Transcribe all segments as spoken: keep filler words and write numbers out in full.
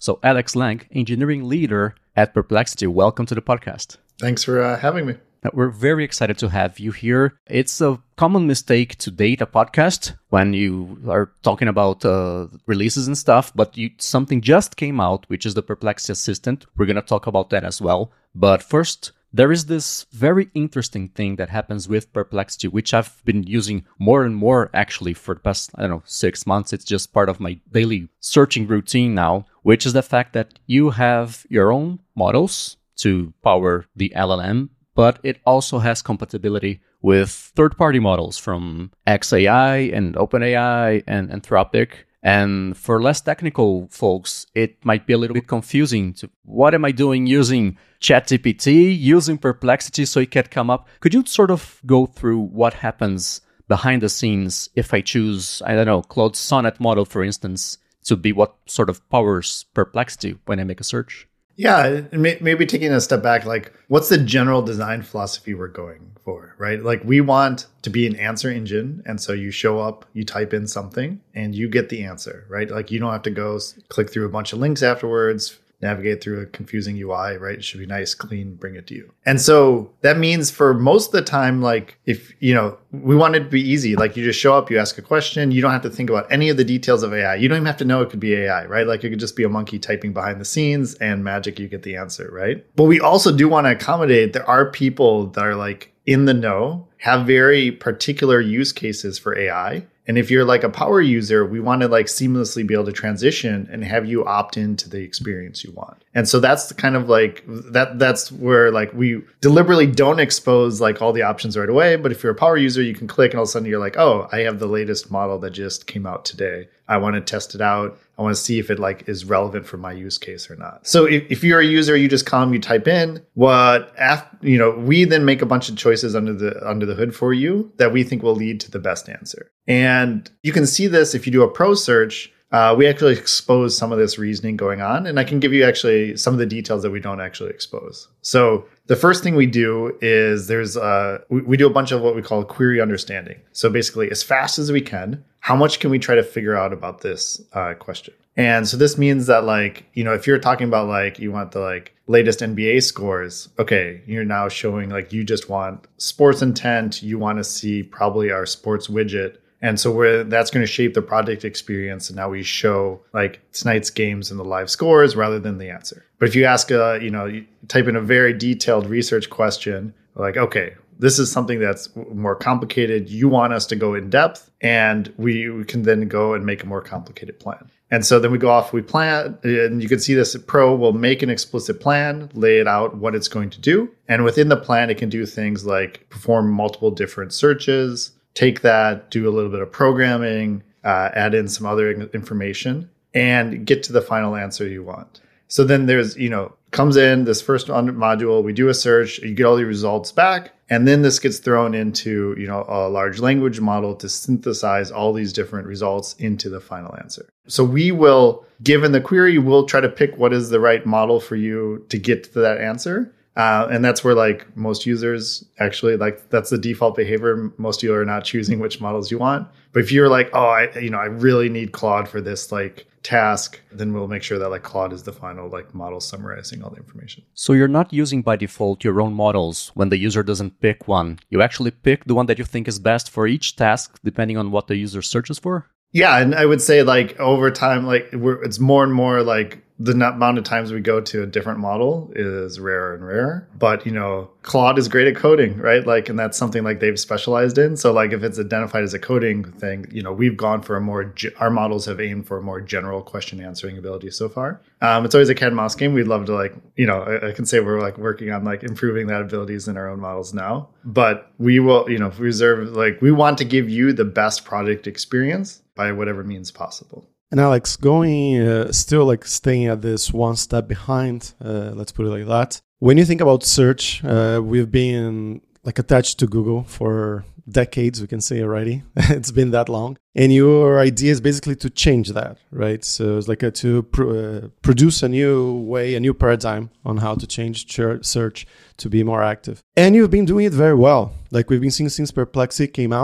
So Alex Lang, engineering leader at Perplexity, welcome to the podcast. Thanks for uh, having me. We're very excited to have you here. It's a common mistake to date a podcast when you are talking about uh, releases and stuff, but you, something just came out, which is the Perplexity Assistant. We're going to talk about that as well. But first, there is this very interesting thing that happens with Perplexity, which I've been using more and more actually for the past, I don't know, six months. It's just part of my daily searching routine now, which is the fact that you have your own models to power the L L M, but it also has compatibility with third-party models from X A I and OpenAI and Anthropic. And for less technical folks, it might be a little bit confusing to what am I doing using ChatGPT, using Perplexity so it can come up. Could you sort of go through what happens behind the scenes if I choose, I don't know, Claude Sonnet model, for instance, to be what sort of powers Perplexity when I make a search? Yeah, maybe taking a step back, like what's the general design philosophy we're going for, right? Like we want to be an answer engine. And so you show up, you type in something and you get the answer, right? Like you don't have to go click through a bunch of links afterwards, navigate through a confusing U I, right? It should be nice, clean, bring it to you. And so that means for most of the time, like if, you know, we want it to be easy, like you just show up, you ask a question, you don't have to think about any of the details of A I. You don't even have to know it could be A I, right? Like it could just be a monkey typing behind the scenes and magic, you get the answer, right? But we also do want to accommodate, there are people that are like in the know, have very particular use cases for A I. And if you're like a power user, we want to like seamlessly be able to transition and have you opt into the experience you want. And so that's the kind of like that that's where like we deliberately don't expose like all the options right away. But if you're a power user, you can click and all of a sudden you're like, oh, I have the latest model that just came out today. I want to test it out. I want to see if it like is relevant for my use case or not. So if, if you're a user, you just come, you type in what, after, you know, we then make a bunch of choices under the under the hood for you that we think will lead to the best answer. And you can see this if you do a pro search. Uh, we actually expose some of this reasoning going on, and I can give you actually some of the details that we don't actually expose. So the first thing we do is there's uh, we, we do a bunch of what we call query understanding. So basically, as fast as we can, how much can we try to figure out about this uh, question? And so this means that like, you know, if you're talking about like you want the like latest N B A scores, okay, you're now showing like you just want sports intent. You want to see probably our sports widget. And so we're, that's going to shape the product experience. And now we show like tonight's games and the live scores rather than the answer. But if you ask, a, you know, you type in a very detailed research question, like, okay, this is something that's more complicated. You want us to go in depth, and we, we can then go and make a more complicated plan. And so then we go off, we plan, and you can see this Pro will make an explicit plan, lay it out what it's going to do. And within the plan, it can do things like perform multiple different searches, take that, do a little bit of programming, uh, add in some other information, and get to the final answer you want. So then there's, you know, comes in this first module, we do a search, you get all the results back, and then this gets thrown into, you know, a large language model to synthesize all these different results into the final answer. So we will, given the query, we'll try to pick what is the right model for you to get to that answer. Uh, and that's where like most users actually like that's the default behavior. Most of you are not choosing which models you want. But if you're like, oh, I, you know, I really need Claude for this like task, then we'll make sure that like Claude is the final like model summarizing all the information. So you're not using by default your own models when the user doesn't pick one. You actually pick the one that you think is best for each task, depending on what the user searches for? Yeah, and I would say like over time, like we're, it's more and more like the amount of times we go to a different model is rarer and rarer. But, you know, Claude is great at coding, right? Like, and that's something like they've specialized in. So like if it's identified as a coding thing, you know, we've gone for a more, our models have aimed for a more general question answering ability so far. Um, it's always a cat and mouse game. We'd love to like, you know, I, I can say we're like working on like improving that abilities in our own models now. But we will, you know, reserve, like we want to give you the best product experience by whatever means possible. And Alex, going uh, still like staying at this one step behind, uh, let's put it like that. When you think about search, uh, we've been like attached to Google for decades, we can say already. It's been that long. And your idea is basically to change that, right? So it's like a, to pr- uh, produce a new way, a new paradigm on how to change ch- search to be more active. And you've been doing it very well. Like we've been seeing since Perplexity came out.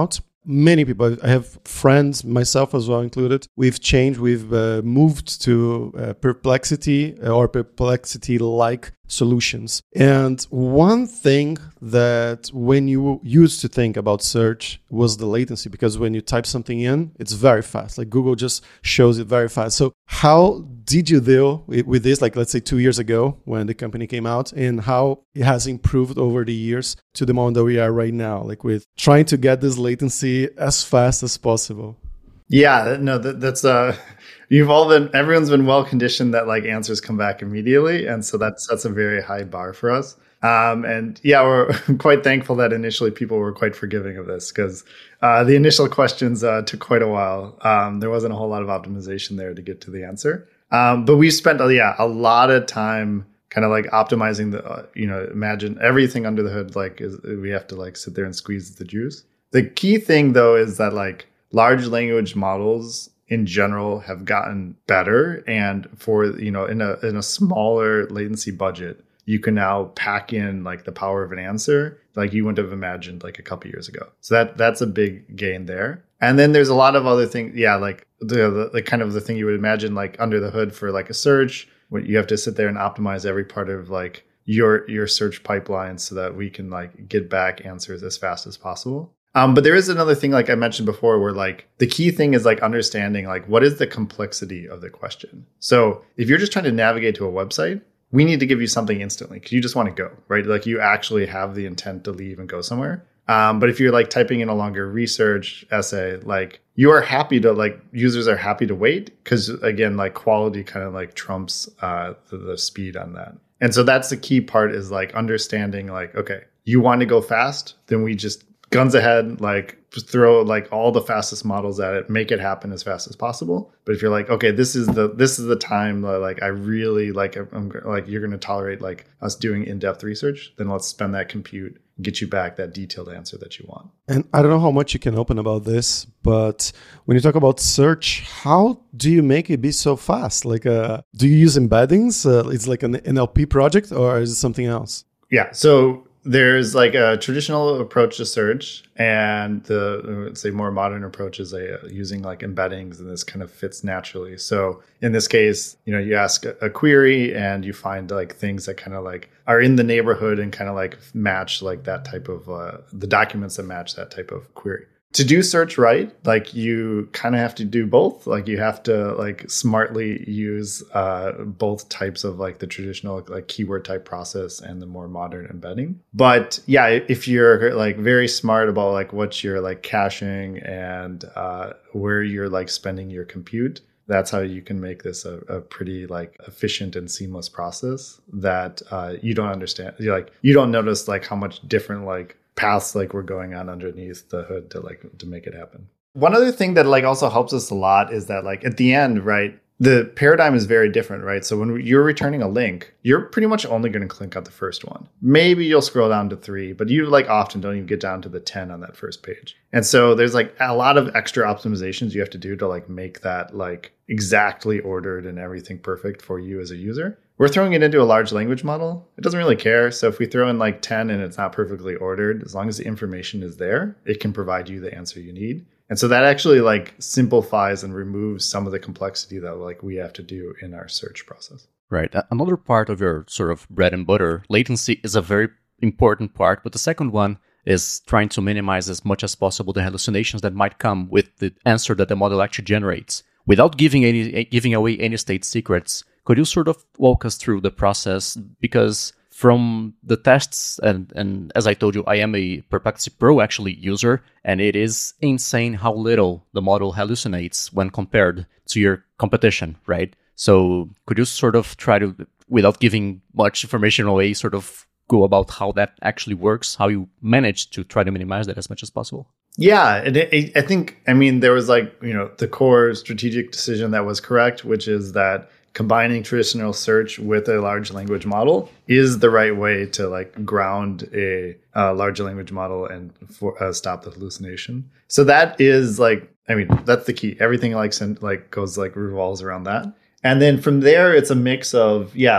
many people, I have friends, myself as well included, we've changed, we've uh, moved to uh, Perplexity or Perplexity-like solutions. And one thing that when you used to think about search was the latency, because when you type something in, it's very fast. Like Google just shows it very fast. So how did you deal with this, like let's say two years ago when the company came out, and how it has improved over the years to the moment that we are right now, like with trying to get this latency as fast as possible? Yeah, no, that, that's uh, you've all been, everyone's been well conditioned that like answers come back immediately, and so that's that's a very high bar for us. Um, and yeah, we're quite thankful that initially people were quite forgiving of this, because uh, the initial questions uh, took quite a while. Um, there wasn't a whole lot of optimization there to get to the answer. Um, but we spent, uh, yeah, a lot of time kind of like optimizing the, uh, you know, imagine everything under the hood, like is, we have to like sit there and squeeze the juice. The key thing though is that like large language models in general have gotten better. And for, you know, in a, in a smaller latency budget, you can now pack in like the power of an answer like you wouldn't have imagined like a couple years ago. So that that's a big gain there. And then there's a lot of other things. Yeah, like the, the, the kind of the thing you would imagine like under the hood for like a search, when you have to sit there and optimize every part of like your your search pipeline so that we can like get back answers as fast as possible. Um, but there is another thing, like I mentioned before, where like the key thing is like understanding like what is the complexity of the question. So if you're just trying to navigate to a website, we need to give you something instantly because you just want to go, right? Like you actually have the intent to leave and go somewhere. Um, but if you're like typing in a longer research essay, like you are happy to like users are happy to wait because again, like quality kind of like trumps uh, the, the speed on that. And so that's the key part is like understanding like, okay, you want to go fast, then we just guns ahead, like just throw like all the fastest models at it, make it happen as fast as possible. But if you're like, okay, this is the this is the time that like I really like I'm like you're going to tolerate like us doing in-depth research, then let's spend that compute and get you back that detailed answer that you want. And I don't know how much you can open about this, but when you talk about search, how do you make it be so fast? Like, uh, do you use embeddings? Uh, it's like an N L P project, or is it something else? Yeah. So there's like a traditional approach to search, and the let's say more modern approach is a, uh, using like embeddings, and this kind of fits naturally. So in this case, you know, you ask a, a query and you find like things that kind of like are in the neighborhood and kind of like match like that type of uh, the documents that match that type of query. To do search right, like you kind of have to do both. Like you have to like smartly use uh, both types of like the traditional like keyword type process and the more modern embedding. But yeah, if you're like very smart about like what you're like caching and uh, where you're like spending your compute, that's how you can make this a, a pretty like efficient and seamless process that uh, you don't understand. You're like you don't notice like how much different like paths like we're going on underneath the hood to like to make it happen. One other thing that like also helps us a lot is that like at the end, right, the paradigm is very different, right? So when you're returning a link, you're pretty much only going to click on the first one. Maybe you'll scroll down to three, but you like often don't even get down to the ten on that first page. And so there's like a lot of extra optimizations you have to do to like make that like exactly ordered and everything perfect for you as a user. We're throwing it into a large language model. It doesn't really care. So if we throw in like ten and it's not perfectly ordered, as long as the information is there, it can provide you the answer you need. And so that actually like simplifies and removes some of the complexity that like we have to do in our search process. Right. Another part of your sort of bread and butter, latency is a very important part. But the second one is trying to minimize as much as possible the hallucinations that might come with the answer that the model actually generates. Without giving any giving away any state secrets, could you sort of walk us through the process? Because from the tests, and, and as I told you, I am a Perplexity Pro actually user, and it is insane how little the model hallucinates when compared to your competition, right? So could you sort of try to, without giving much information away, sort of go about how that actually works, how you manage to try to minimize that as much as possible? Yeah, and it, I think, I mean, there was like, you know, the core strategic decision that was correct, which is that combining traditional search with a large language model is the right way to like ground a uh, large language model and for, uh, stop the hallucination. So that is like, I mean, that's the key. Everything like like goes like revolves around that. And then from there, it's a mix of, yeah, like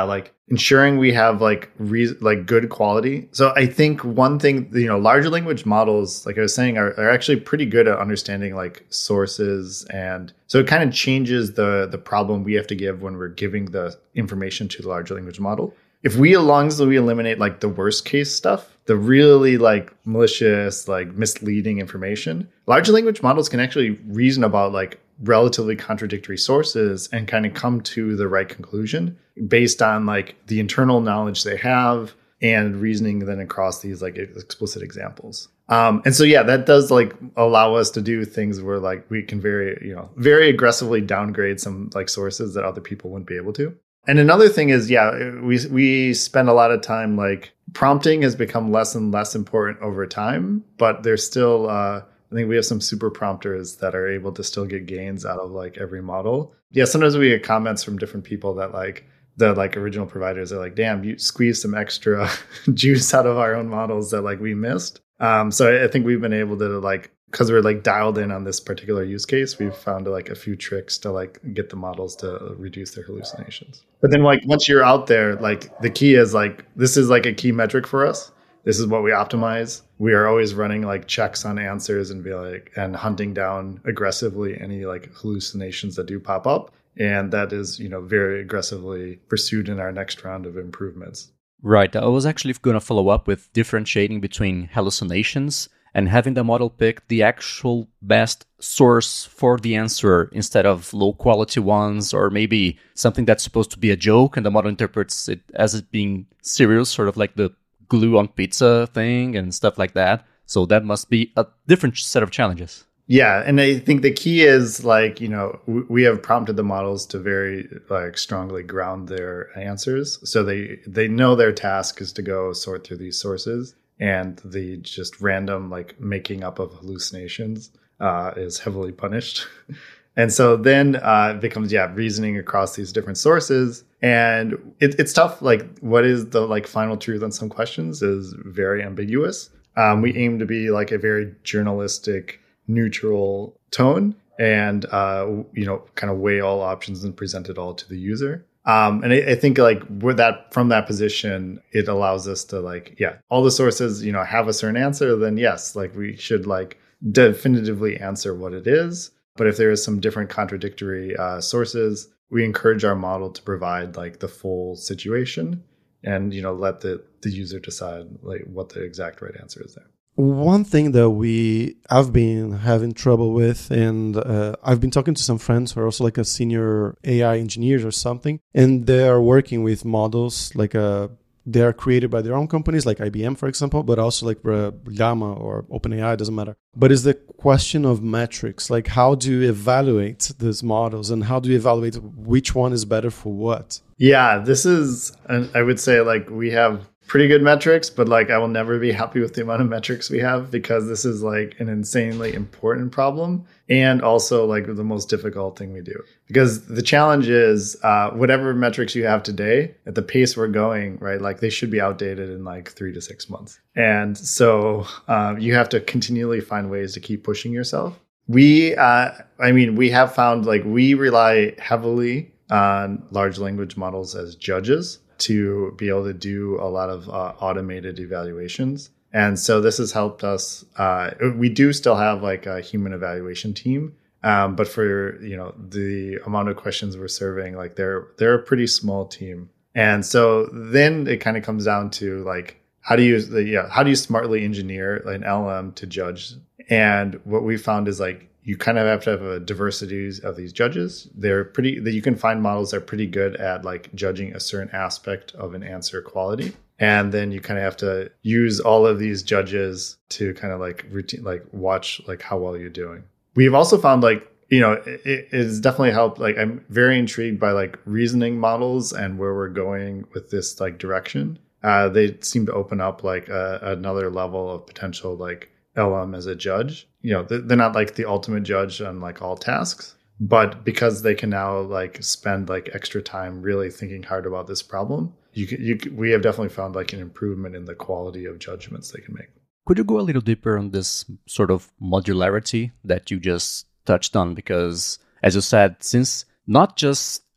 ensuring we have like re- like good quality. So I think one thing, you know, large language models, like I was saying, are, are actually pretty good at understanding like sources. And so it kind of changes the the problem we have to give when we're giving the information to the large language model. If we, as long as we eliminate like the worst case stuff, the really like malicious, like misleading information, large language models can actually reason about like relatively contradictory sources and kind of come to the right conclusion based on like the internal knowledge they have and reasoning then across these like explicit examples. Um, and so, yeah, that does like allow us to do things where like we can very, you know, very aggressively downgrade some like sources that other people wouldn't be able to. And another thing is, yeah, we we spend a lot of time like prompting has become less and less important over time, but there's still, uh, I think we have some super prompters that are able to still get gains out of like every model. Yeah, sometimes we get comments from different people that like the like original providers are like, damn, you squeezed some extra juice out of our own models that like we missed. Um, so I think we've been able to like, because we're like dialed in on this particular use case, we've found like a few tricks to like get the models to reduce their hallucinations. But then like once you're out there, like the key is like, this is like a key metric for us. This is what we optimize. We are always running like checks on answers and be like, and hunting down aggressively any like hallucinations that do pop up. And that is, you know, very aggressively pursued in our next round of improvements. Right. I was actually going to follow up with differentiating between hallucinations and having the model pick the actual best source for the answer instead of low quality ones, or maybe something that's supposed to be a joke and the model interprets it as it being serious, sort of like the glue on pizza thing and stuff like that. So that must be a different set of challenges. Yeah. And I think the key is like, you know, we have prompted the models to very like strongly ground their answers. So they, they know their task is to go sort through these sources. And the just random like making up of hallucinations uh, is heavily punished. And so then uh, it becomes, yeah, reasoning across these different sources. And it, it's tough. Like what is the like final truth on some questions is very ambiguous. Um, we aim to be like a very journalistic, neutral tone and, uh, you know, kind of weigh all options and present it all to the user. Um, and I, I think like we're that from that position, it allows us to like, yeah, all the sources, you know, have a certain answer, then yes, like we should like definitively answer what it is. But if there is some different contradictory uh, sources, we encourage our model to provide like the full situation and, you know, let the, the user decide like what the exact right answer is there. One thing that we I've been having trouble with, and uh, I've been talking to some friends who are also like a senior A I engineers or something, and they are working with models like uh, they are created by their own companies, like I B M, for example, but also like uh, Llama or OpenAI, doesn't matter. But it's the question of metrics, like how do you evaluate these models and how do you evaluate which one is better for what? Yeah, this is, I would say like we have pretty good metrics, but like I will never be happy with the amount of metrics we have because this is like an insanely important problem and also like the most difficult thing we do. Because the challenge is uh, whatever metrics you have today at the pace we're going, right? Like they should be outdated in like three to six months. And so uh, you have to continually find ways to keep pushing yourself. We, uh, I mean, we have found like we rely heavily on large language models as judges to be able to do a lot of uh, automated evaluations. And so this has helped us. Uh, we do still have like a human evaluation team, um, but for, you know, the amount of questions we're serving, like they're, they're a pretty small team. And so then it kind of comes down to like, how do you, yeah, how do you smartly engineer an L M to judge? And what we found is like, you kind of have to have a diversity of these judges. They're pretty, that you can find models that are pretty good at like judging a certain aspect of an answer quality. And then you kind of have to use all of these judges to kind of like routine, like watch like how well you're doing. We've also found like, you know, it, it's definitely helped. Like I'm very intrigued by like reasoning models and where we're going with this like direction. Uh, they seem to open up like a, another level of potential like L M as a judge. You know, they're not like the ultimate judge on like all tasks, but because they can now like spend like extra time really thinking hard about this problem, you can, you we have definitely found like an improvement in the quality of judgments they can make. Could you go a little deeper on this sort of modularity that you just touched on? Because as you said, since not just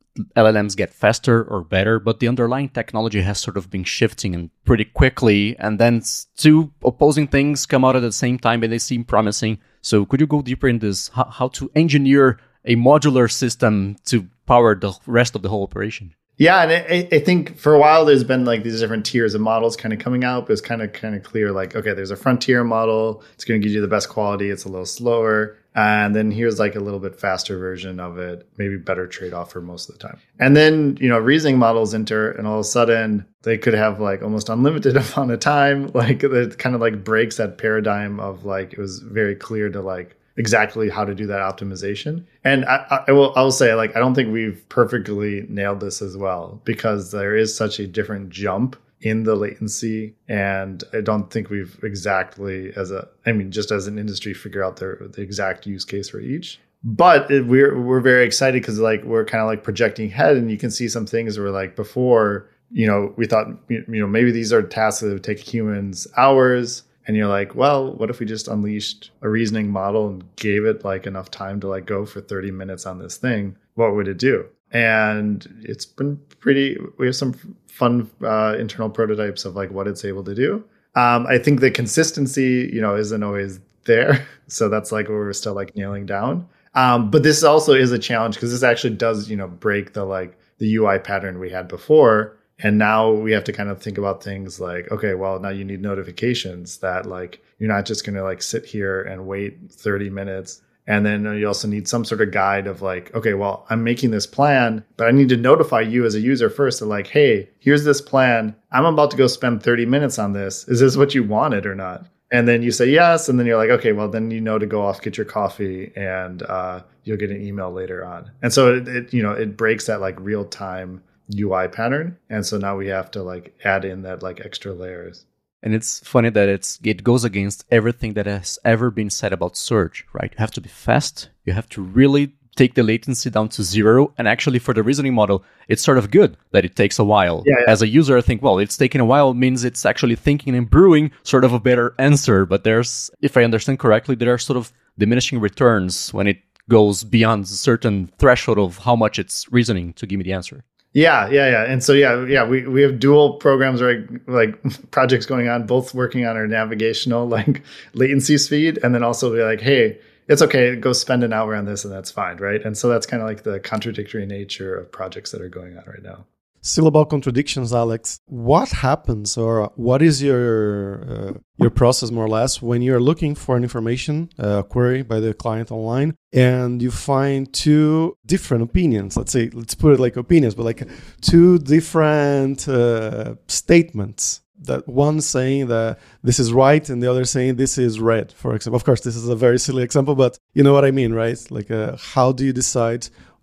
L L Ms get faster or better, but the underlying technology has sort of been shifting and pretty quickly. And then two opposing things come out at the same time and they seem promising. So could you go deeper in this, how, how to engineer a modular system to power the rest of the whole operation? Yeah, and I, I think for a while there's been like these different tiers of models kind of coming out, but it's kind of kind of clear like, okay, there's a frontier model. It's going to give you the best quality. It's a little slower. And then here's like a little bit faster version of it, maybe better trade-off for most of the time. And then, you know, reasoning models enter and all of a sudden they could have like almost unlimited amount of time. Like it kind of like breaks that paradigm of like, it was very clear to like, exactly how to do that optimization. And I, I will I will say, like, I don't think we've perfectly nailed this as well, because there is such a different jump in the latency. And I don't think we've exactly, as a, I mean, just as an industry, figure out the, the exact use case for each. But it, we're we're very excited because like we're kind of like projecting ahead, and you can see some things where like before, you know, we thought, you know, maybe these are tasks that would take humans hours. And you're like, well, what if we just unleashed a reasoning model and gave it like enough time to like go for thirty minutes on this thing? What would it do? And it's been pretty, we have some fun uh, internal prototypes of like what it's able to do. Um, I think the consistency, you know, isn't always there. So that's like what we're still like nailing down. Um, but this also is a challenge because this actually does, you know, break the like the U I pattern we had before. And now we have to kind of think about things like, okay, well, now you need notifications that like, you're not just going to like sit here and wait thirty minutes. And then you also need some sort of guide of like, okay, well, I'm making this plan, but I need to notify you as a user first. That like, hey, here's this plan. I'm about to go spend thirty minutes on this. Is this what you wanted or not? And then you say yes. And then you're like, okay, well, then you know to go off, get your coffee, and uh, you'll get an email later on. And so it, it, you know, it breaks that like real time U I pattern. And so now we have to like add in that like extra layers. And it's funny that it's it goes against everything that has ever been said about search, right? You have to be fast. You have to really take the latency down to zero. And actually for the reasoning model, it's sort of good that it takes a while. Yeah, yeah. As a user, I think, well, it's taking a while means it's actually thinking and brewing sort of a better answer. But there's, if I understand correctly, there are sort of diminishing returns when it goes beyond a certain threshold of how much it's reasoning to give me the answer. Yeah, yeah, yeah. And so, yeah, yeah, we, we have dual programs, right? Like projects going on, both working on our navigational, like latency speed. And then also be like, hey, it's okay, go spend an hour on this and that's fine, right? And so that's kind of like the contradictory nature of projects that are going on right now. Still about contradictions, Alex. What happens, or what is your uh, your process more or less when you're looking for an information uh, query by the client online, and you find two different opinions? Let's say, let's put it like opinions, but like two different uh, statements. That one saying that this is right, and the other saying this is red. For example, of course, this is a very silly example, but you know what I mean, right? Like, uh, how do you decide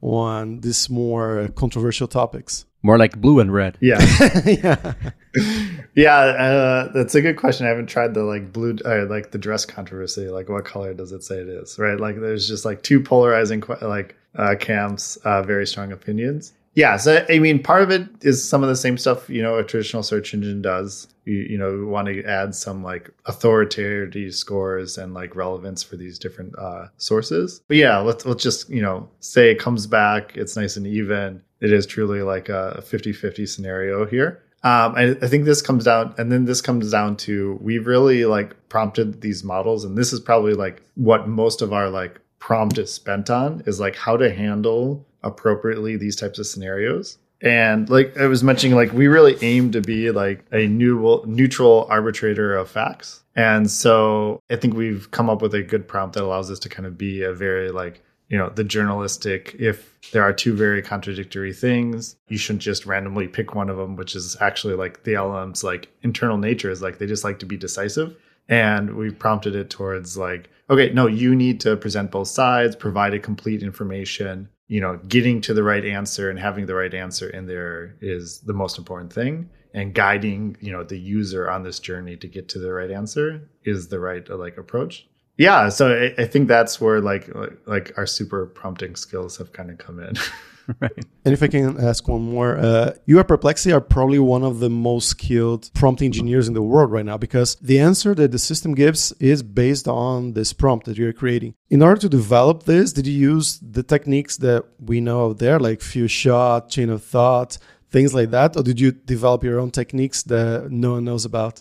on these more controversial topics? More like blue and red. Yeah. yeah. Yeah, uh, that's a good question. I haven't tried the like blue, uh, like the dress controversy. Like, what color does it say it is? Right? Like, there's just like two polarizing like uh, camps, uh, very strong opinions. Yeah, so I mean, part of it is some of the same stuff, you know, a traditional search engine does. You, you know, we want to add some like authority scores and like relevance for these different uh, sources. But yeah, let's let's just, you know, say it comes back, it's nice and even. It is truly like a fifty-fifty scenario here. Um, and I think this comes down, and then this comes down to, we've really like prompted these models, and this is probably like what most of our like prompt is spent on, is like how to handle appropriately these types of scenarios. And like I was mentioning, like we really aim to be like a new neutral arbitrator of facts. And so I think we've come up with a good prompt that allows us to kind of be a very like, you know, the journalistic, if there are two very contradictory things, you shouldn't just randomly pick one of them, which is actually like the L L M's like internal nature is like they just like to be decisive. And we prompted it towards like, okay, no, you need to present both sides, provide a complete information. You know, getting to the right answer and having the right answer in there is the most important thing. And guiding, you know, the user on this journey to get to the right answer is the right uh, like approach. Yeah, so I, I think that's where like, like like our super prompting skills have kind of come in. Right. And if I can ask one more, uh, you at Perplexity are probably one of the most skilled prompt engineers in the world right now, because the answer that the system gives is based on this prompt that you're creating. In order to develop this, did you use the techniques that we know out there, like few shot, chain of thought, things like that? Or did you develop your own techniques that no one knows about?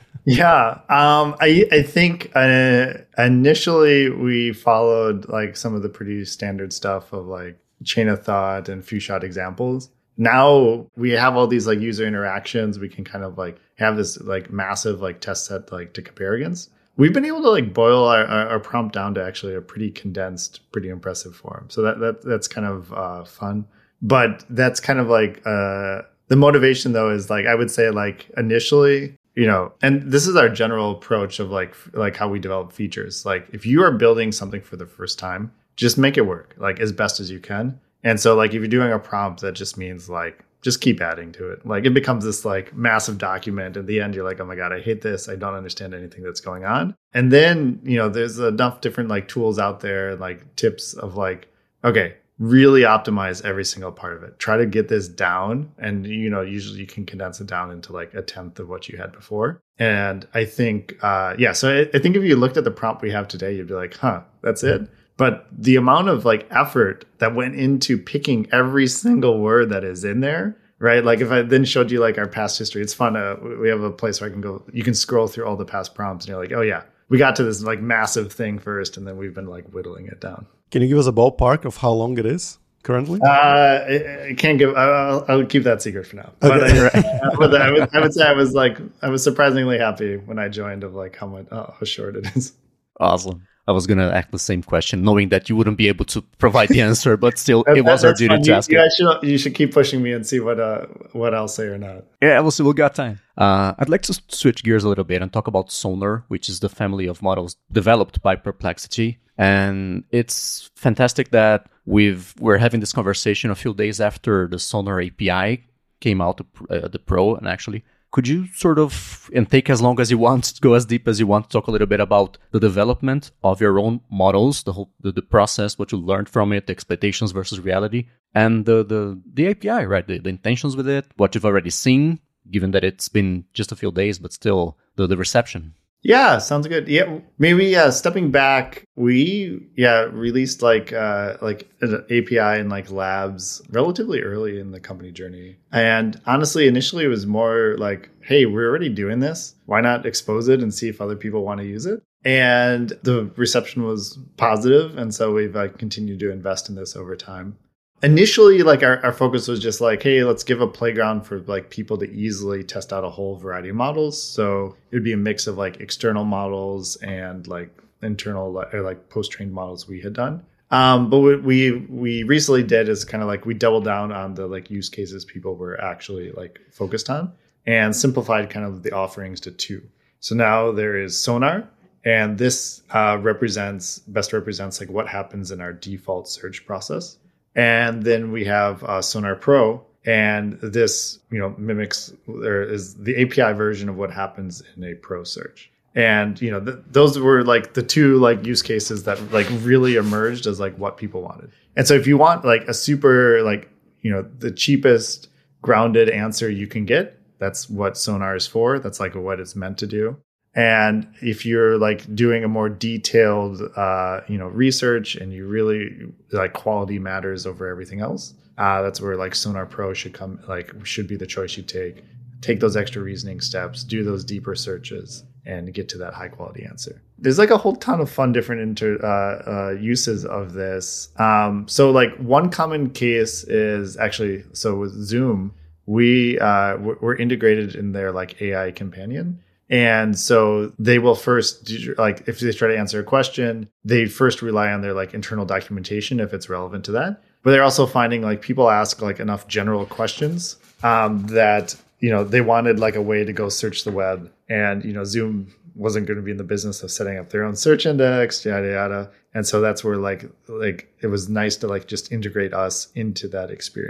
Yeah, um, I I think uh, initially we followed like some of the pretty standard stuff of like chain of thought and few shot examples. Now we have all these like user interactions. We can kind of like have this like massive like test set like to compare against. We've been able to like boil our, our, our prompt down to actually a pretty condensed, pretty impressive form. So that that that's kind of uh, fun. But that's kind of like uh, the motivation though is like I would say like initially. You know, and this is our general approach of like like how we develop features. Like if you are building something for the first time, just make it work like as best as you can. And so like if you're doing a prompt, that just means like just keep adding to it. Like it becomes this like massive document. At the end, you're like, oh my God, I hate this. I don't understand anything that's going on. And then, you know, there's enough different like tools out there, like tips of like, okay, really optimize every single part of it. Try to get this down. And, you know, usually you can condense it down into like a tenth of what you had before. And I think, uh, yeah, so I, I think if you looked at the prompt we have today, you'd be like, huh, that's it. But the amount of like effort that went into picking every single word that is in there, right? Like if I then showed you like our past history, it's fun. Uh, we have a place where I can go, you can scroll through all the past prompts and you're like, oh yeah, we got to this like massive thing first. And then we've been like whittling it down. Can you give us a ballpark of how long it is currently? Uh, I, I can't give. I'll, I'll keep that secret for now. But, Okay. I, but I, would, I would say I was like I was surprisingly happy when I joined of like how much oh, how short it is. Awesome. I was gonna ask the same question, knowing that you wouldn't be able to provide the answer, but still, That- it was that- our that's duty fun. to You, ask you, it. guys should, you should keep pushing me and see what uh what I'll say or not. Yeah, we'll see. We've got time. Uh, I'd like to switch gears a little bit and talk about Sonar, which is the family of models developed by Perplexity. And it's fantastic that we've we're having this conversation a few days after the Sonar A P I came out, uh, the Pro, and actually. Could you sort of, and take as long as you want, go as deep as you want, talk a little bit about the development of your own models, the whole the, the process, what you learned from it, the expectations versus reality, and the the, the A P I, right? The, the intentions with it, what you've already seen, given that it's been just a few days, but still the, the reception. Yeah, sounds good. Yeah, maybe uh, stepping back, we yeah released like uh, like an A P I and like labs relatively early in the company journey. And honestly, initially it was more like, hey, we're already doing this. Why not expose it and see if other people want to use it? And the reception was positive, and so we've uh, continued to invest in this over time. Initially, like our, our focus was just like, hey, let's give a playground for like people to easily test out a whole variety of models. So it would be a mix of like external models and like internal or like post-trained models we had done. Um, but what we we recently did is kind of like we doubled down on the like use cases people were actually like focused on and simplified kind of the offerings to two. So now there is Sonar, and this uh, represents best represents like what happens in our default search process. And then we have uh, Sonar Pro, and this, you know, mimics or is the A P I version of what happens in a pro search. And, you know, th- those were like the two like use cases that like really emerged as like what people wanted. And so if you want like a super like, you know, the cheapest grounded answer you can get, that's what Sonar is for. That's like what it's meant to do. And if you're like doing a more detailed, uh, you know, research and you really like quality matters over everything else, uh, that's where like Sonar Pro should come, like should be the choice you take. Take those extra reasoning steps, do those deeper searches, and get to that high quality answer. There's like a whole ton of fun different inter, uh, uh, uses of this. Um, so like one common case is actually, so with Zoom, we uh, we're integrated in their like A I companion. And so they will first do, like if they try to answer a question, they first rely on their like internal documentation if it's relevant to that. But they're also finding like people ask like enough general questions um, that, you know, they wanted like a way to go search the web. And, you know, Zoom wasn't going to be in the business of setting up their own search index, yada, yada. And so that's where like like it was nice to like just integrate us into that experience.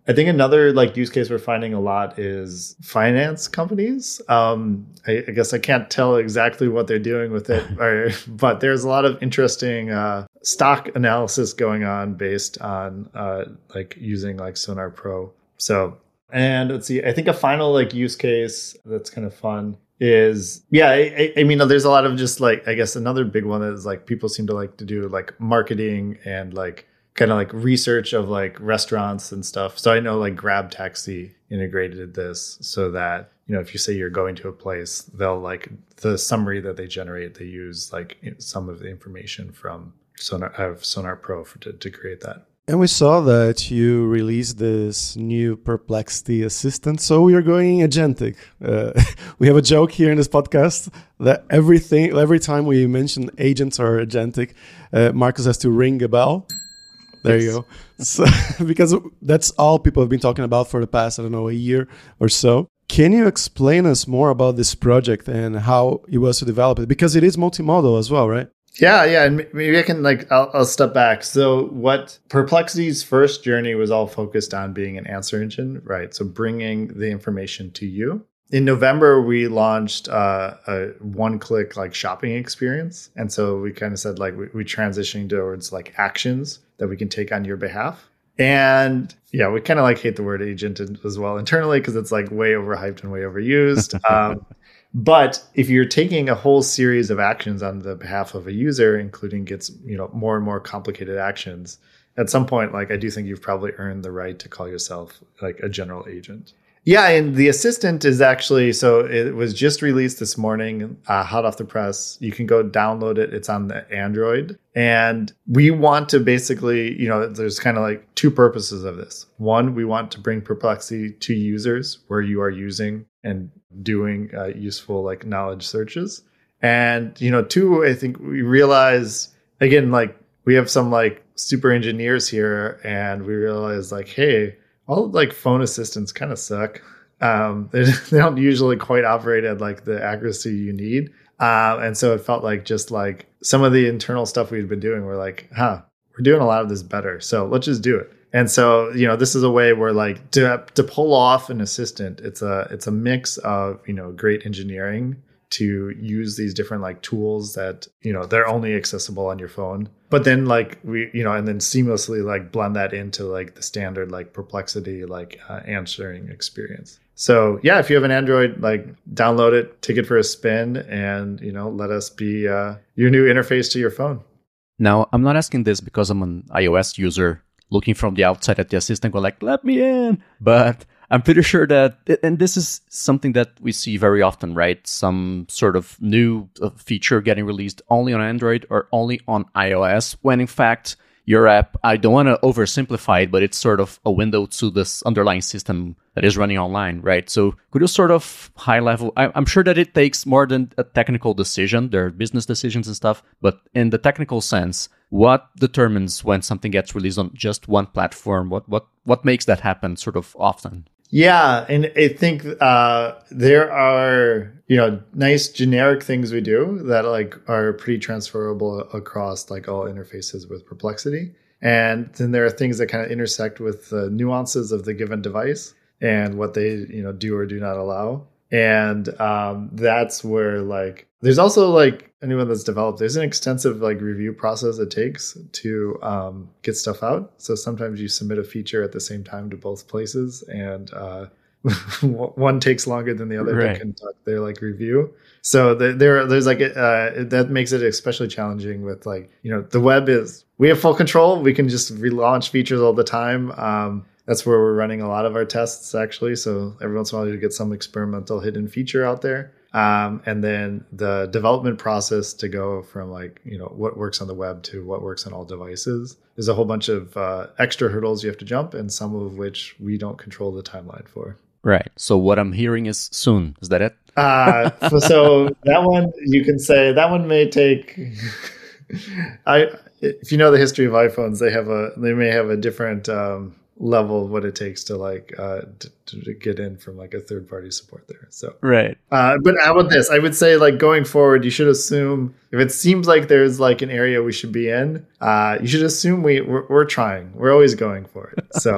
I think another like use case we're finding a lot is finance companies. Um, I, I guess I can't tell exactly what they're doing with it, or, but there's a lot of interesting uh, stock analysis going on based on uh, like using like Sonar Pro. So, and let's see, I think a final like use case that's kind of fun is, yeah, I, I mean, there's a lot of just like, I guess another big one is like people seem to like to do like marketing and like kind of like research of like restaurants and stuff. So I know like Grab Taxi integrated this so that, you know, if you say you're going to a place, they'll like the summary that they generate, they use like some of the information from Sonar, uh, Sonar Pro for, to, to create that. And we saw that you released this new Perplexity assistant. So we are going agentic. Uh, we have a joke here in this podcast that everything, every time we mention agents or agentic, uh, Marcus has to ring a bell. There yes. you go. So, because that's all people have been talking about for the past, I don't know, a year or so. Can you explain us more about this project and how it was to develop it? Because it is multimodal as well, right? Yeah, yeah. And maybe I can like, I'll, I'll step back. So what Perplexity's first journey was all focused on being an answer engine, right? So bringing the information to you. In November, we launched uh, a one-click like shopping experience. And so we kind of said like we, we transitioning towards like actions that we can take on your behalf. And yeah, we kind of like hate the word agent as well internally because it's like way overhyped and way overused. Um, but if you're taking a whole series of actions on the behalf of a user, including gets, you know, more and more complicated actions, at some point, like I do think you've probably earned the right to call yourself like a general agent. Yeah, and the assistant is actually, so it was just released this morning, uh, hot off the press. You can go download it. It's on the Android. And we want to basically, you know, there's kind of like two purposes of this. One, we want to bring Perplexity to users where you are using and doing uh, useful like knowledge searches. And, you know, two, I think we realize, again, like we have some like super engineers here and we realize like, hey, all like phone assistants kind of suck. Um, they, they don't usually quite operate at like the accuracy you need. Uh, and so it felt like just like some of the internal stuff we'd been doing, we're like, huh, we're doing a lot of this better. So let's just do it. And so, you know, this is a way where like to, to pull off an assistant, it's a, it's a mix of, you know, great engineering to use these different like tools that, you know, they're only accessible on your phone. But then like we, you know, and then seamlessly like blend that into like the standard like Perplexity like uh, answering experience. So yeah, if you have an Android, like download it, take it for a spin, and, you know, let us be uh, your new interface to your phone. Now, I'm not asking this because I'm an iOS user looking from the outside at the assistant, go like, let me in. But I'm pretty sure that, and this is something that we see very often, right? Some sort of new feature getting released only on Android or only on iOS, when in fact, your app, I don't want to oversimplify it, but it's sort of a window to this underlying system that is running online, right? So could you sort of high level, I, I'm sure that it takes more than a technical decision. There are business decisions and stuff, but in the technical sense, what determines when something gets released on just one platform? What what what makes that happen sort of often? Yeah, and I think uh, there are, you know, nice generic things we do that like are pretty transferable across like all interfaces with Perplexity. And then there are things that kind of intersect with the nuances of the given device and what they, you know, do or do not allow. And um, that's where like, there's also like anyone that's developed, there's an extensive like review process it takes to um, get stuff out. So sometimes you submit a feature at the same time to both places, and uh, one takes longer than the other right. to conduct their like review. So there, there there's like uh, that makes it especially challenging with like, you know, the web is, we have full control. We can just relaunch features all the time. Um, That's where we're running a lot of our tests, actually. So every once in a while, you get some experimental hidden feature out there. Um, and then the development process to go from like, you know, what works on the web to what works on all devices is a whole bunch of uh, extra hurdles you have to jump, and some of which we don't control the timeline for. Right. So what I'm hearing is soon. Is that it? uh, so that one, you can say that one may take... I if you know the history of iPhones, they have a they may have a different... Um, level of what it takes to like uh to, to get in from like a third party support there. So right. Uh, but how about this? I would say like going forward, you should assume if it seems like there's like an area we should be in, uh, you should assume we we're, we're trying. We're always going for it. So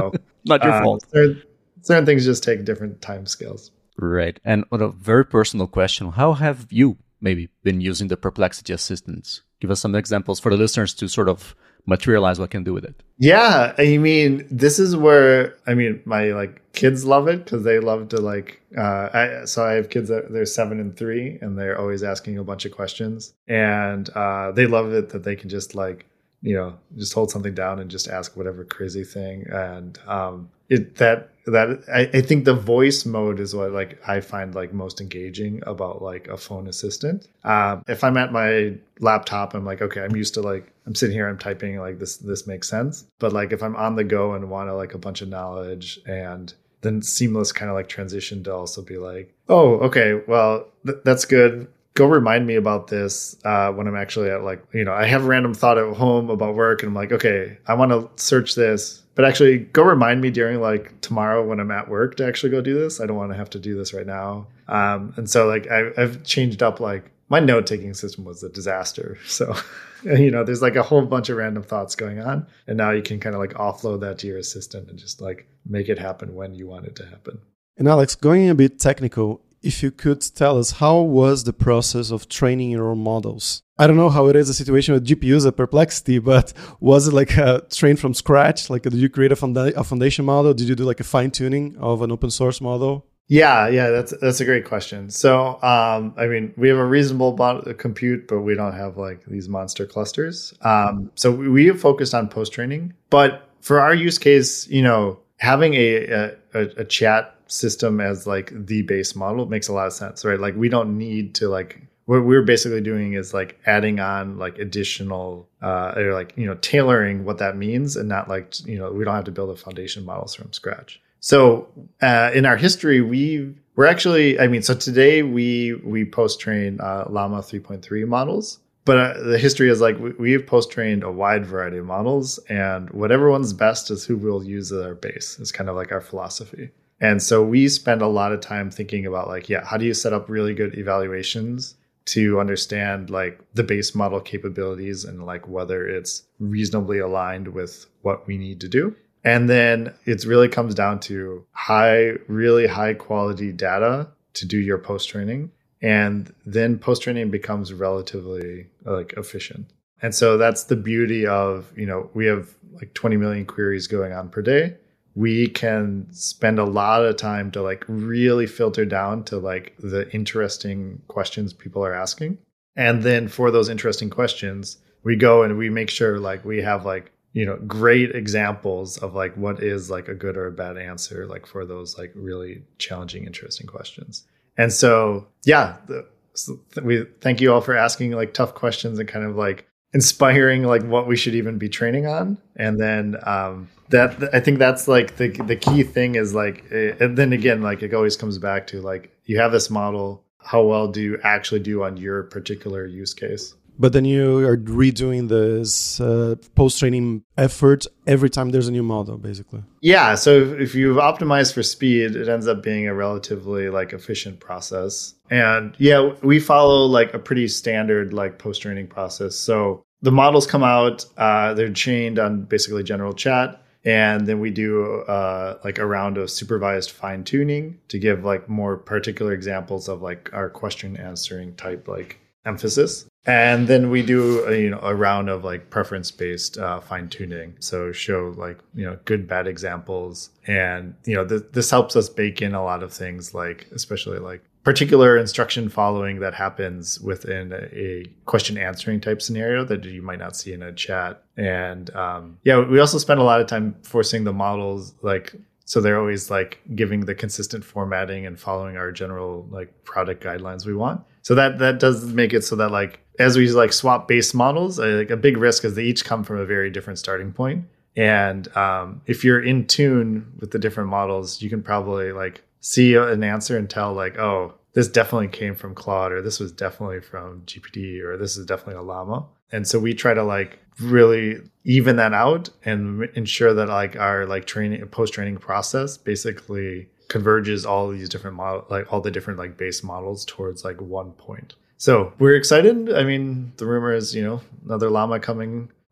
Not your uh, fault. Certain, certain things just take different time scales. Right. And on a very personal question, how have you maybe been using the Perplexity Assistant? Give us some examples for the listeners to sort of materialize what can do with it. Yeah, I mean, this is where, I mean, my like kids love it because they love to like, uh, I, so I have kids that they're seven and three and they're always asking a bunch of questions, and uh, they love it that they can just like, you know, just hold something down and just ask whatever crazy thing. And um, it that that I, I think the voice mode is what like I find like most engaging about like a phone assistant. Um, if I'm at my laptop, I'm like, okay, I'm used to like I'm sitting here, I'm typing, like this this makes sense. But like if I'm on the go and want to like a bunch of knowledge, and then seamless kind of like transition to also be like, oh, okay, well th- that's good. Go remind me about this uh, when I'm actually at like, you know, I have a random thought at home about work and I'm like, okay, I want to search this, but actually go remind me during like tomorrow when I'm at work to actually go do this. I don't want to have to do this right now. Um, and so like I, I've changed up, like my note taking system was a disaster. So, you know, there's like a whole bunch of random thoughts going on. And now you can kind of like offload that to your assistant and just like make it happen when you want it to happen. And Alex, going a bit technical, if you could tell us, how was the process of training your models? I don't know how it is a situation with G P Us at Perplexity, but was it like a train from scratch? Like, did you create a, funda- a foundation model? Did you do like a fine tuning of an open source model? Yeah, yeah, that's that's a great question. So, um, I mean, we have a reasonable amount of compute, but we don't have like these monster clusters. Um, so we, we have focused on post training, but for our use case, you know, having a a, a chat system as like the base model makes a lot of sense, right? Like we don't need to like, what we're basically doing is like adding on like additional uh or like, you know, tailoring what that means, and not like, you know, we don't have to build a foundation models from scratch. So uh in our history, we we're actually, I mean, so today we we post train uh, Llama three point three models. But uh, the history is like we, we have post-trained a wide variety of models, and whatever one's best is who we'll use as our base. It's kind of like our philosophy. And so we spend a lot of time thinking about like, yeah, how do you set up really good evaluations to understand like the base model capabilities and like whether it's reasonably aligned with what we need to do. And then it really comes down to high, really high quality data to do your post-training. And then post-training becomes relatively like efficient. And so that's the beauty of, you know, we have like twenty million queries going on per day. We can spend a lot of time to like really filter down to like the interesting questions people are asking. And then for those interesting questions, we go and we make sure like we have like, you know, great examples of like what is like a good or a bad answer, like for those like really challenging, interesting questions. And so, yeah, the, so we thank you all for asking like tough questions and kind of like inspiring like what we should even be training on. And then um, that I think that's like the the key thing is like, and then again, like it always comes back to like you have this model, how well do you actually do on your particular use case? But then you are redoing this uh, post-training effort every time there's a new model, basically. Yeah. So if, if you've optimized for speed, it ends up being a relatively like efficient process. And yeah, we follow like a pretty standard like post-training process. So the models come out, uh, they're trained on basically general chat. And then we do uh, like a round of supervised fine tuning to give like more particular examples of like our question answering type like emphasis. And then we do a, you know, a round of like preference based uh, fine tuning. So show like, you know, good, bad examples. And, you know, th- this helps us bake in a lot of things like, especially like particular instruction following that happens within a, a question answering type scenario that you might not see in a chat. And um, yeah, we also spend a lot of time forcing the models like, so they're always like giving the consistent formatting and following our general like product guidelines we want. So that that does make it so that like as we like swap base models, uh, like a big risk is they each come from a very different starting point. And um, if you're in tune with the different models, you can probably like see an answer and tell like, oh, this definitely came from Claude, or this was definitely from G P T, or this is definitely a Llama. And so we try to like really even that out and ensure that like our like training post-training process basically converges all of these different model, like all the different like base models towards like one point. So we're excited. I mean, the rumor is, you know, another Llama coming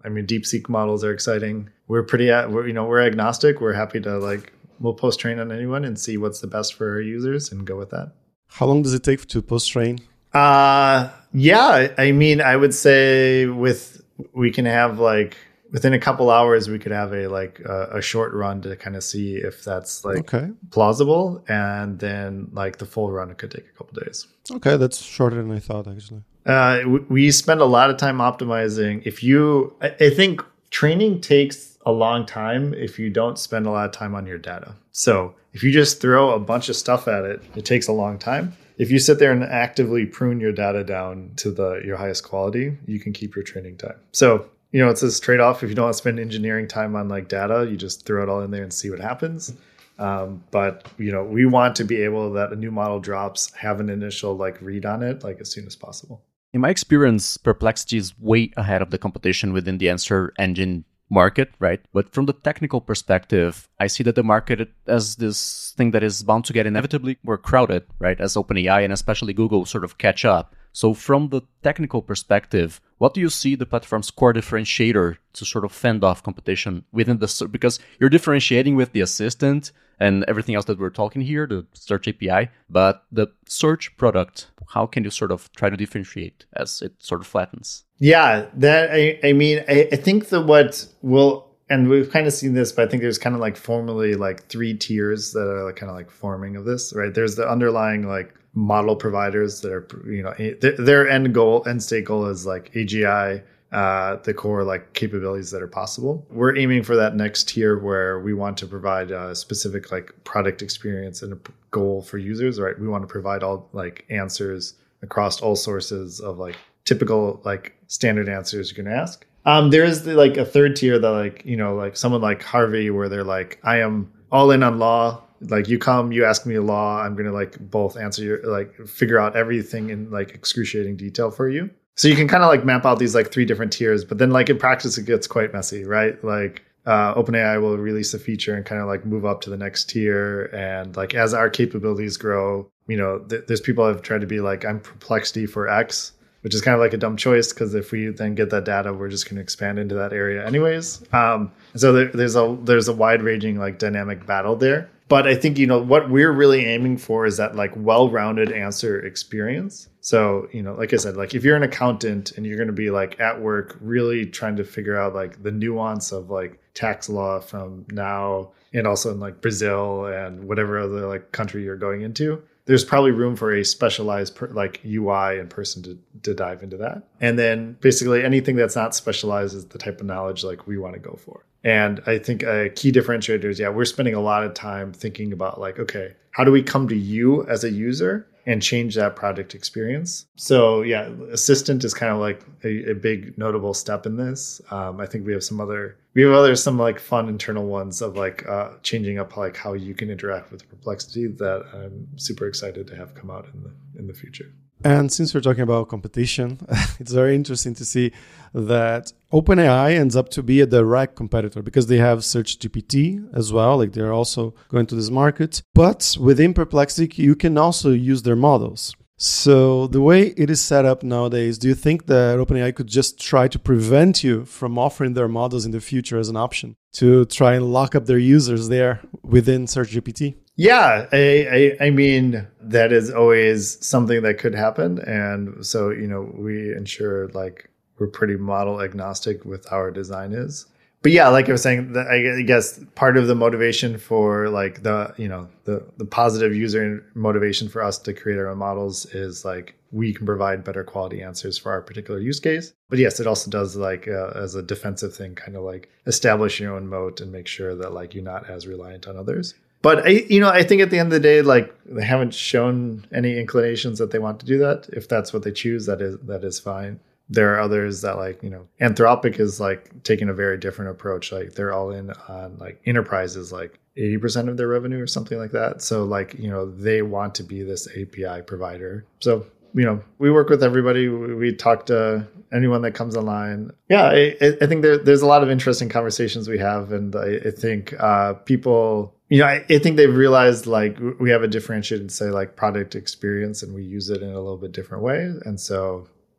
I mean, DeepSeek models are exciting. We're pretty, we're, you know, we're agnostic. We're happy to like, we'll post train on anyone and see what's the best for our users and go with that. How long does it take to post train? Uh, yeah, I mean, I would say with, we can have like, within a couple hours, we could have a like a, a short run to kind of see if that's like okay. plausible. And then like the full run, it could take a couple days. Okay, that's shorter than I thought, actually. Uh, we, we spend a lot of time optimizing. If you, I, I think training takes a long time if you don't spend a lot of time on your data. So if you just throw a bunch of stuff at it, it takes a long time. If you sit there and actively prune your data down to the your highest quality, you can keep your training time. So, you know, it's this trade-off. If you don't want to spend engineering time on like data, you just throw it all in there and see what happens. Um, but, you know, we want to be able that a new model drops, have an initial like read on it, like as soon as possible. In my experience, Perplexity is way ahead of the competition within the answer engine market, right? But from the technical perspective, I see that the market as this thing that is bound to get inevitably more crowded, right? As OpenAI and especially Google sort of catch up. So from the technical perspective, what do you see the platform's core differentiator to sort of fend off competition within the, because you're differentiating with the assistant and everything else that we're talking here, the search A P I, but the search product, how can you sort of try to differentiate as it sort of flattens? Yeah, that I, I mean, I, I think that what will, and we've kind of seen this, but I think there's kind of like formally like three tiers that are like kind of like forming of this, right? There's the underlying like model providers that are, you know, their, their end goal, end state goal is like A G I, uh, the core like capabilities that are possible. We're aiming for that next tier where we want to provide a specific like product experience and a goal for users, right? We want to provide all like answers across all sources of like typical like standard answers you can ask. Um, there is the, like a third tier that like, you know, like someone like Harvey where they're like, I am all in on law. Like you come, you ask me a law, I'm going to like both answer your, like figure out everything in like excruciating detail for you. So you can kind of like map out these like three different tiers, but then like in practice, it gets quite messy, right? Like uh, OpenAI will release a feature and kind of like move up to the next tier. And like, as our capabilities grow, you know, th- there's people who have tried to be like, I'm Perplexity for X, which is kind of like a dumb choice because if we then get that data, we're just going to expand into that area anyways. Um, so there, there's a there's a wide ranging like dynamic battle there. But I think, you know, what we're really aiming for is that like well-rounded answer experience. So, you know, like I said, like if you're an accountant and you're going to be like at work really trying to figure out like the nuance of like tax law from now and also in like Brazil and whatever other like country you're going into, there's probably room for a specialized per, like U I and person to, to dive into that. And then basically anything that's not specialized is the type of knowledge like we want to go for. And I think a key differentiator is, yeah, we're spending a lot of time thinking about like, okay, how do we come to you as a user and change that product experience? So yeah, Assistant is kind of like a, a big notable step in this. Um, I think we have some other, we have other, some like fun internal ones of like uh, changing up like how you can interact with Perplexity that I'm super excited to have come out in the in the future. And since we're talking about competition, it's very interesting to see that OpenAI ends up to be a direct competitor because they have SearchGPT as well. Like they're also going to this market. But within Perplexity, you can also use their models. So the way it is set up nowadays, do you think that OpenAI could just try to prevent you from offering their models in the future as an option to try and lock up their users there within SearchGPT? Yeah, I, I I mean, that is always something that could happen. And so, you know, we ensure like we're pretty model agnostic with how our design is. But yeah, like I was saying, I guess part of the motivation for like the, you know, the, the positive user motivation for us to create our own models is like we can provide better quality answers for our particular use case. But yes, it also does like uh, as a defensive thing, kind of like establish your own moat and make sure that like you're not as reliant on others. But, I, you know, I think at the end of the day, like they haven't shown any inclinations that they want to do that. If that's what they choose, that is that is fine. There are others that like, you know, Anthropic is like taking a very different approach. Like they're all in on like enterprises, like eighty percent of their revenue or something like that. So like, you know, they want to be this A P I provider. So, you know, we work with everybody. We, we talk to anyone that comes online. Yeah, I, I think there, there's a lot of interesting conversations we have. And I, I think uh, people... You know, I, I think they've realized like we have a differentiated, say, like product experience and we use it in a little bit different way. And so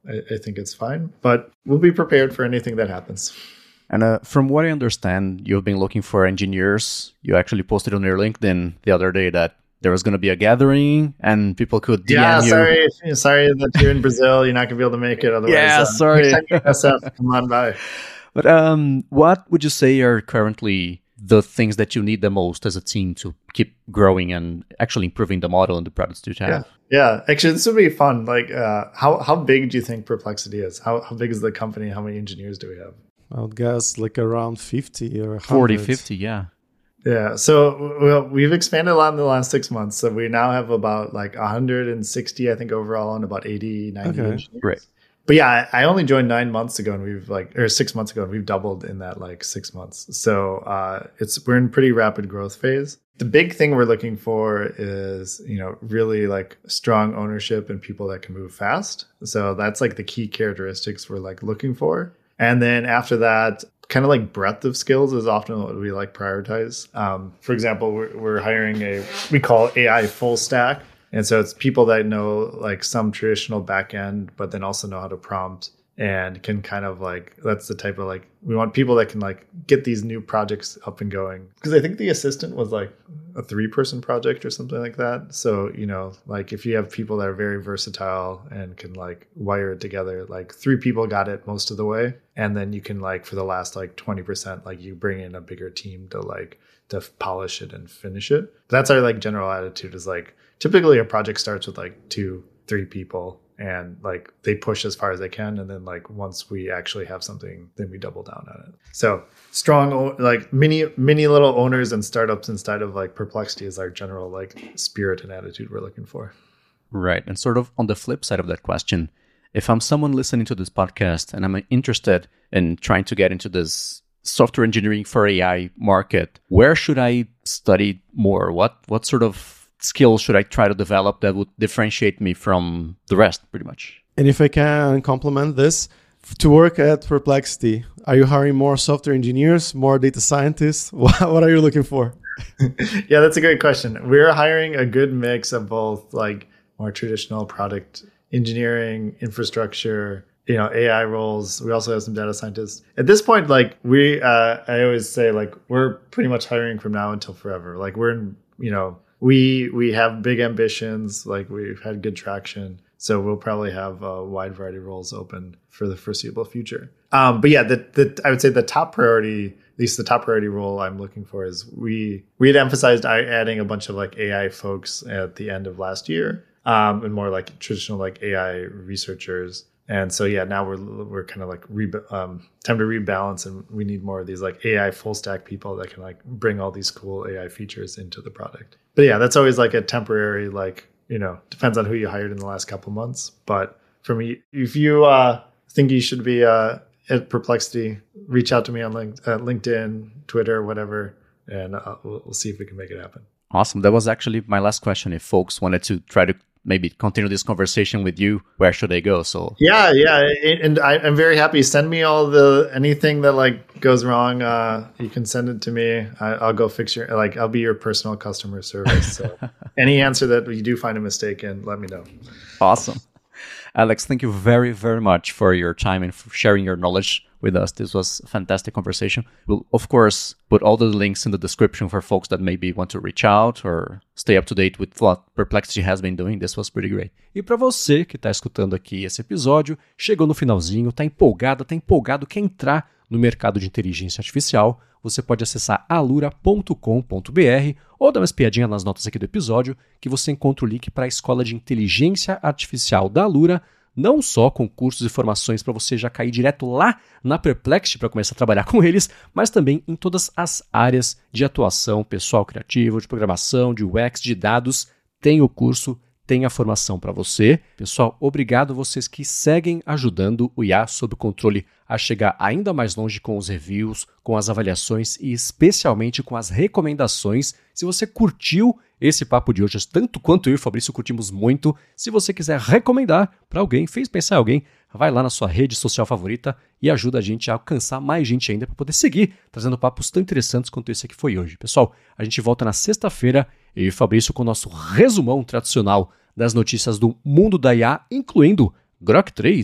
I, I think it's fine, but we'll be prepared for anything that happens. And uh, from what I understand, you've been looking for engineers. You actually posted on your LinkedIn the other day that there was going to be a gathering and people could D M yeah, you. sorry, sorry that you're in Brazil. You're not going to be able to make it. Otherwise, yeah, uh, sorry. S F, come on by. But um, what would you say are currently the things that you need the most as a team to keep growing and actually improving the model and the products that you have? Yeah, yeah. Actually, this would be fun. Like, uh, how how big do you think Perplexity is? How how big is the company? How many engineers do we have? I would guess like around fifty or one hundred. forty, fifty, yeah. Yeah. So well, we've expanded a lot in the last six months. So we now have about like one hundred sixty, I think, overall, and about eighty, ninety okay. engineers. Great. But yeah, I only joined nine months ago, and we've like, or six months ago, and we've doubled in that like six months. So uh, it's we're in pretty rapid growth phase. The big thing we're looking for is, you know, really like strong ownership and people that can move fast. So that's like the key characteristics we're like looking for. And then after that, kind of like breadth of skills is often what we like prioritize. Um, for example, we're, we're hiring a, we call A I full stack. And so it's people that know like some traditional backend, but then also know how to prompt and can kind of like, that's the type of like, we want people that can like get these new projects up and going. Because I think the assistant was like a three person project or something like that. So, you know, like if you have people that are very versatile and can like wire it together, like three people got it most of the way. And then you can like, for the last like twenty percent, like you bring in a bigger team to like, to polish it and finish it. But that's our like general attitude is like, typically a project starts with like two, three people and like they push as far as they can. And then like once we actually have something, then we double down on it. So strong, like many, many little owners and startups inside of like Perplexity is our general like spirit and attitude we're looking for. Right. And sort of on the flip side of that question, if I'm someone listening to this podcast and I'm interested in trying to get into this software engineering for A I market, where should I study more? What, what sort of skills should I try to develop that would differentiate me from the rest, pretty much? And if I can complement this, to work at Perplexity, are you hiring more software engineers, more data scientists? What are you looking for? Yeah, that's a great question. We're hiring a good mix of both like more traditional product engineering, infrastructure, you know, A I roles. We also have some data scientists. At this point, like we, uh, I always say like, we're pretty much hiring from now until forever. Like we're in, you know, We we have big ambitions, like we've had good traction. So we'll probably have a wide variety of roles open for the foreseeable future. Um, but yeah, the, the, I would say the top priority, at least the top priority role I'm looking for is we we had emphasized adding a bunch of like A I folks at the end of last year um, and more like traditional like A I researchers. And so, yeah, now we're we're kind of like re- um, time to rebalance, and we need more of these like A I full stack people that can like bring all these cool A I features into the product. But yeah, that's always like a temporary, like, you know, depends on who you hired in the last couple months. But for me, if you uh, think you should be uh, at Perplexity, reach out to me on link- uh, LinkedIn, Twitter, whatever, and uh, we'll, we'll see if we can make it happen. Awesome. That was actually my last question. If folks wanted to try to maybe continue this conversation with you, where should they go? So yeah, yeah, and I, I'm very happy. Send me all the anything that like goes wrong. Uh, you can send it to me. I, I'll go fix your like. I'll be your personal customer service. So any answer that you do find a mistake in, let me know. Awesome, Alex. Thank you very very much for your time and for sharing your knowledge with us. This was a fantastic conversation. We'll, of course, put all the links in the description for folks that maybe want to reach out or stay up to date with what Perplexity has been doing. This was pretty great. E para você que está escutando aqui esse episódio, chegou no finalzinho, está empolgado, está empolgado, quer entrar no mercado de inteligência artificial, você pode acessar alura ponto com ponto b r ou dar uma espiadinha nas notas aqui do episódio, que você encontra o link para a Escola de Inteligência Artificial da Alura, não só com cursos e formações para você já cair direto lá na Perplexity para começar a trabalhar com eles, mas também em todas as áreas de atuação, pessoal criativo, de programação, de U X, de dados, tem o curso, tem a formação para você. Pessoal, obrigado a vocês que seguem ajudando o I A sob controle a chegar ainda mais longe com os reviews, com as avaliações e especialmente com as recomendações. Se você curtiu esse papo de hoje, tanto quanto eu e o Fabrício curtimos muito, se você quiser recomendar para alguém, fez pensar em alguém, vai lá na sua rede social favorita e ajuda a gente a alcançar mais gente ainda para poder seguir trazendo papos tão interessantes quanto esse aqui foi hoje. Pessoal, a gente volta na sexta-feira, eu e o Fabrício com o nosso resumão tradicional das notícias do mundo da I A, incluindo Grok três,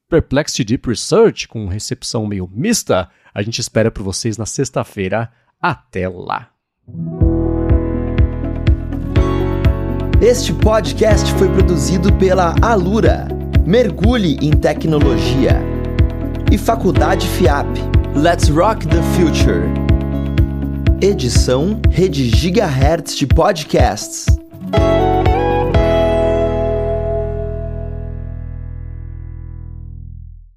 Perplexity Deep Research, com recepção meio mista. A gente espera por vocês na sexta-feira. Até lá! Este podcast foi produzido pela Alura, Mergulhe em Tecnologia, e Faculdade FIAP, Let's Rock the Future. Edição Rede Gigahertz de Podcasts.